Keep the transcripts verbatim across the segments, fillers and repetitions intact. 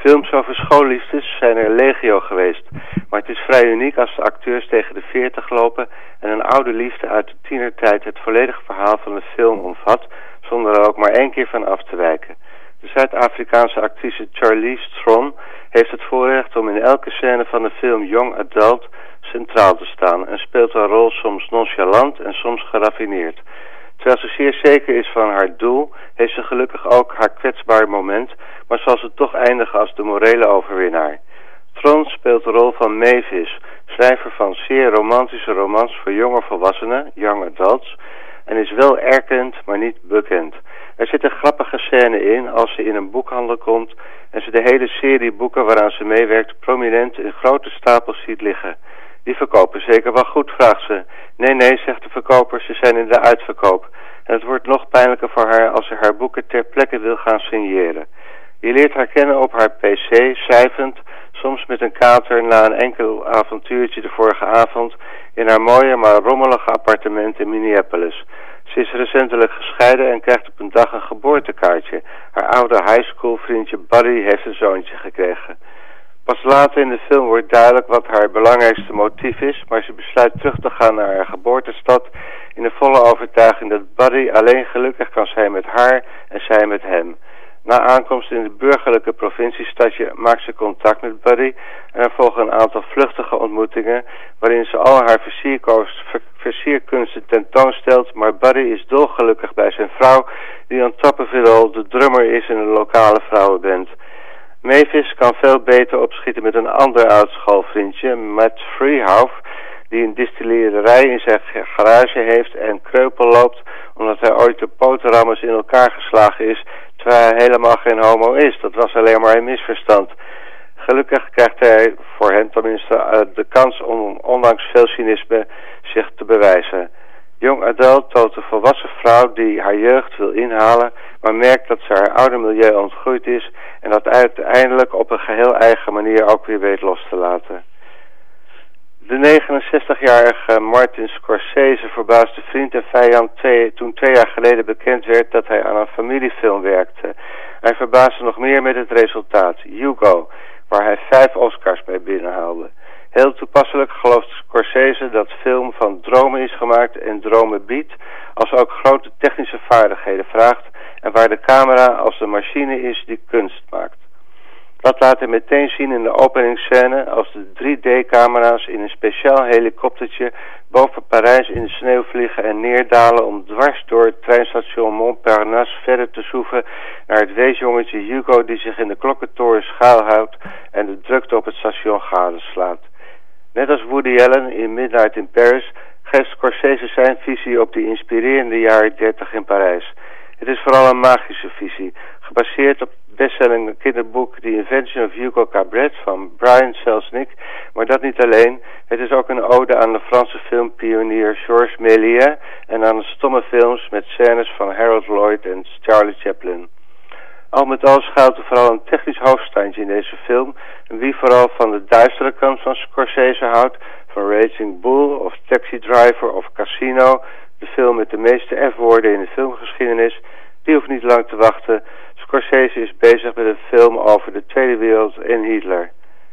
Films over schoolliefdes zijn er legio geweest, maar het is vrij uniek als de acteurs tegen de veertig lopen en een oude liefde uit de tienertijd het volledige verhaal van de film omvat, zonder er ook maar één keer van af te wijken. De Zuid-Afrikaanse actrice Charlize Theron heeft het voorrecht om in elke scène van de film Young Adult centraal te staan en speelt haar rol soms nonchalant en soms geraffineerd. Terwijl ze zeer zeker is van haar doel, heeft ze gelukkig ook haar kwetsbaar moment, maar zal ze toch eindigen als de morele overwinnaar. Theron speelt de rol van Mavis, schrijver van zeer romantische romans voor jonge volwassenen, young adults, en is wel erkend, maar niet bekend. Er zit een grappige scène in als ze in een boekhandel komt en ze de hele serie boeken waaraan ze meewerkt prominent in grote stapels ziet liggen. Die verkopen zeker wel goed, vraagt ze. Nee, nee, zegt de verkoper, ze zijn in de uitverkoop. En het wordt nog pijnlijker voor haar als ze haar boeken ter plekke wil gaan signeren. Je leert haar kennen op haar pc, schrijvend, soms met een kater na een enkel avontuurtje de vorige avond, in haar mooie maar rommelige appartement in Minneapolis. Ze is recentelijk gescheiden en krijgt op een dag een geboortekaartje. Haar oude high school vriendje Buddy heeft een zoontje gekregen. Pas later in de film wordt duidelijk wat haar belangrijkste motief is, maar ze besluit terug te gaan naar haar geboortestad in de volle overtuiging dat Buddy alleen gelukkig kan zijn met haar en zij met hem. Na aankomst in het burgerlijke provinciestadje maakt ze contact met Buddy en er volgen een aantal vluchtige ontmoetingen waarin ze al haar versierkunsten tentoonstelt, maar Buddy is dolgelukkig bij zijn vrouw die on top of it all de drummer is in een lokale vrouwenband. Mavis kan veel beter opschieten met een ander oud schoolvriendje, Matt Freehouse, die een distillerij in zijn garage heeft en kreupel loopt omdat hij ooit de potenrammers in elkaar geslagen is, terwijl hij helemaal geen homo is. Dat was alleen maar een misverstand. Gelukkig krijgt hij, voor hem tenminste, de kans om ondanks veel cynisme zich te bewijzen. Young Adult toont een volwassen vrouw die haar jeugd wil inhalen, maar merkt dat ze haar oude milieu ontgroeid is en dat uiteindelijk op een geheel eigen manier ook weer weet los te laten. De negenenzestigjarige Martin Scorsese verbaasde vriend en vijand twee, toen twee jaar geleden bekend werd dat hij aan een familiefilm werkte. Hij verbaasde nog meer met het resultaat, Hugo, waar hij vijf Oscars mee binnenhaalde. Heel toepasselijk gelooft Scorsese dat film van dromen is gemaakt en dromen biedt, als ook grote technische vaardigheden vraagt en waar de camera als de machine is die kunst maakt. Dat laat hij meteen zien in de openingsscène als de drie D-camera's in een speciaal helikoptertje boven Parijs in de sneeuw vliegen en neerdalen om dwars door het treinstation Montparnasse verder te zoeven naar het weesjongetje Hugo die zich in de klokkentoren schuilhoudt en de drukte op het station gadeslaat. Net als Woody Allen in Midnight in Paris geeft Scorsese zijn visie op die inspirerende jaren dertig in Parijs. Het is vooral een magische visie, gebaseerd op het bestselling kinderboek The Invention of Hugo Cabret van Brian Selznick, maar dat niet alleen. Het is ook een ode aan de Franse filmpionier Georges Méliès en aan de stomme films met scènes van Harold Lloyd en Charlie Chaplin. Al met al schuilt er vooral een technisch hoofdstandje in deze film, en wie vooral van de duistere kant van Scorsese houdt, van Raging Bull of Taxi Driver of Casino, de film met de meeste F-woorden in de filmgeschiedenis, die hoeft niet lang te wachten. Scorsese is bezig met een film over de Tweede Wereld en Hitler.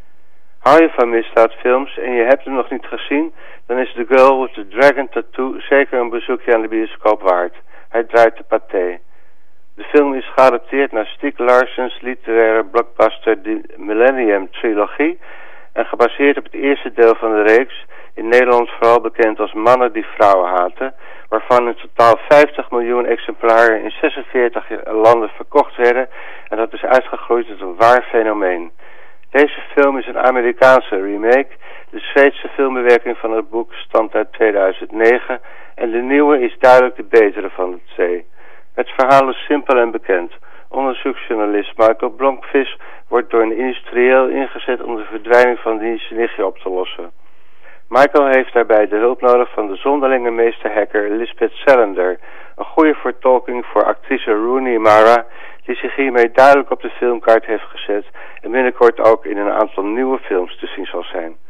Hou je van misdaadfilms en je hebt hem nog niet gezien, dan is The Girl with the Dragon Tattoo zeker een bezoekje aan de bioscoop waard. Hij draait de paté. De film is geadapteerd naar Stieg Larssons literaire blockbuster The Millennium Trilogie en gebaseerd op het eerste deel van de reeks, in Nederland vooral bekend als Mannen die vrouwen haten, waarvan in totaal vijftig miljoen exemplaren in zesenveertig landen verkocht werden en dat is uitgegroeid tot een waar fenomeen. Deze film is een Amerikaanse remake. De Zweedse filmbewerking van het boek stamt uit tweeduizend negen en de nieuwe is duidelijk de betere van de twee. Het verhaal is simpel en bekend. Onderzoeksjournalist Michael Blomqvist wordt door een industrieel ingezet om de verdwijning van diens nichtje op te lossen. Michael heeft daarbij de hulp nodig van de zonderlinge meesterhacker Lisbeth Salander, een goede vertolking voor actrice Rooney Mara, die zich hiermee duidelijk op de filmkaart heeft gezet en binnenkort ook in een aantal nieuwe films te zien zal zijn.